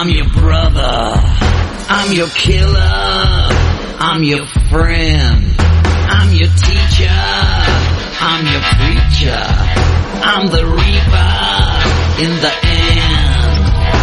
I'm your brother, I'm your killer, I'm your friend, I'm your teacher, I'm your preacher, I'm the reaper in the end.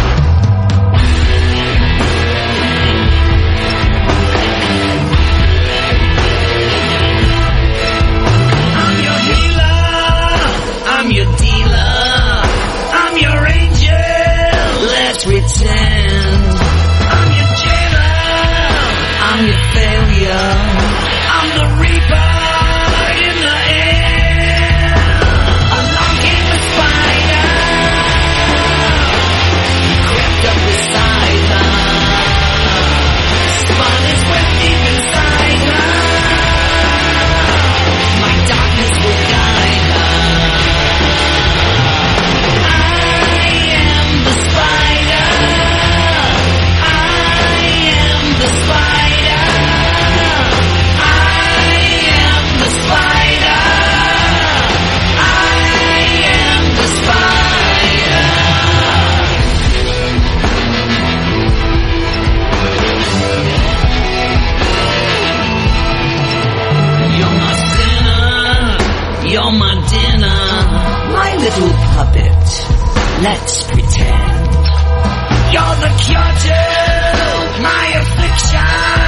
I'm your healer, I'm your dealer, I'm your angel, let's pretend. I'm your jailer, I'm your failure, I'm the reaper in the end. Along came the spider, crept up beside her, spun his web deep inside her. My darkness will guide her. I am the spider, I am the spider, I am the spider, I am the spider. You're my sinner, you're my dinner, my little puppet, let's pretend. You're the cure to my affliction.